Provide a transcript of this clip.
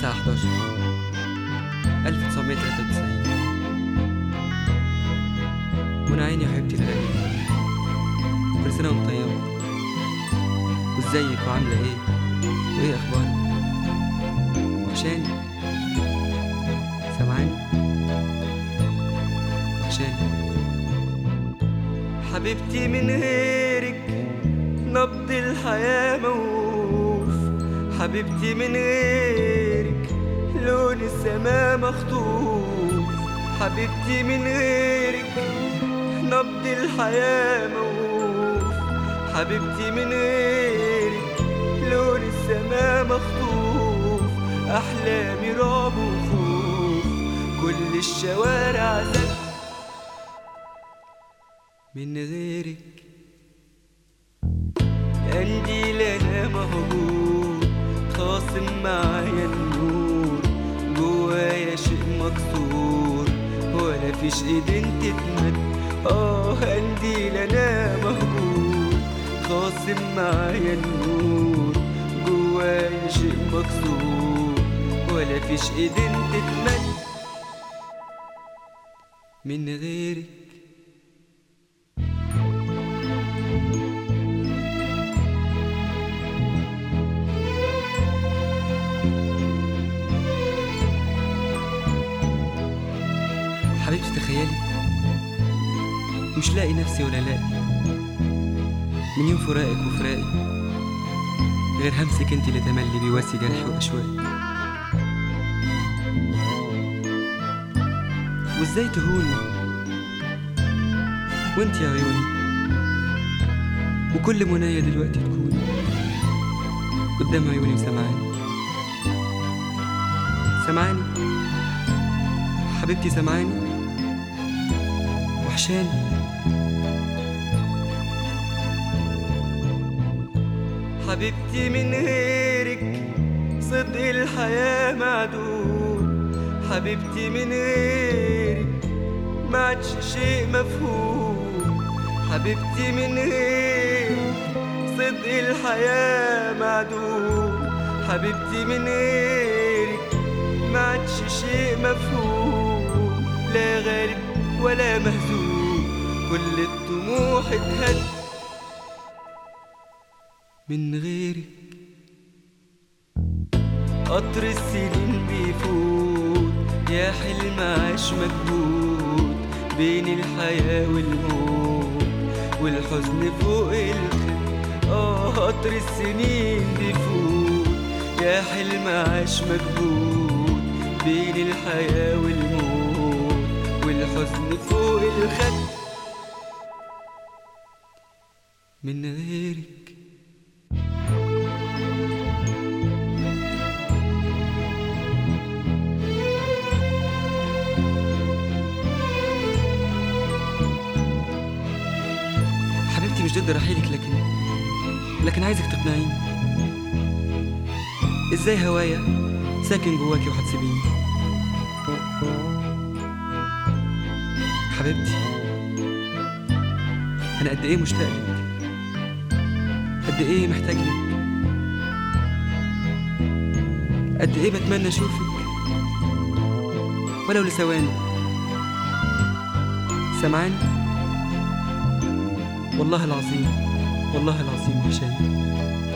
9/11 1993. منى عيني يا حبيبتي الغالية، كل سنة وانت طيبة. وازيك وعاملة ايه وايه اخبارك؟ وحشاني، سامعاني؟ وحشاني حبيبتي، من غيرك نبض الحياة موقوف. حبيبتي، من غيرك لون السماء مخطوف. حبيبتي، من غيرك نبض الحياة موقوف. حبيبتي، من غيرك لون السماء مخطوف. أحلامي رعب وخوف، كل الشوارع زف. من غيرك قنديل أنا مهجور، خاصم معايا النور، جوايا شيء مكسور ولا فيش ايدين تتمد. قنديل أنا مهجور، خاصم معايا النور، جوايا شيء مكسور ولا فيش ايدين تتمد. من غيرك حبيبتي، تخيلي مش لاقي نفسي ولا لاقي من يوم فراقك وفراقي، غير همسك انت اللي تملي بيواسي جرحي واشواقي. وازاي تهوني وانت يا عيوني، وكل منايا دلوقتي تكوني قدام عيوني وسمعاني. سمعاني حبيبتي، سمعاني؟ وحشاني. حبيبتي، من غيرك صدق الحياة معدوم. حبيبتي، من غيرك ما عادش شيء مفهوم. حبيبتي، من غيرك صدق الحياة معدوم. حبيبتي، من غيرك ما عادش شيء مفهوم. لا غالب ولا مهزوم، كل الطموح اتهد. من غيرك قطر السنين بيفوت، يا حلم عاش مكبوت بين الحياة والموت، والحزن فوق الخد. قطر السنين بيفوت، يا حلم عاش مكبوت بين الحياة والموت، والحزن فوق الخد. من غيرك حبيبتي، مش ضد رحيلك، لكن عايزك تقنعيني. ازاي هوايا ساكن جواكي وهتسيبيني؟ حبيبتي، انا قد ايه مشتاق لك، قد ايه محتاج لك، قد ايه بتمنى اشوفك ولو لثواني. سمعاني؟ والله العظيم، والله العظيم وحشاني.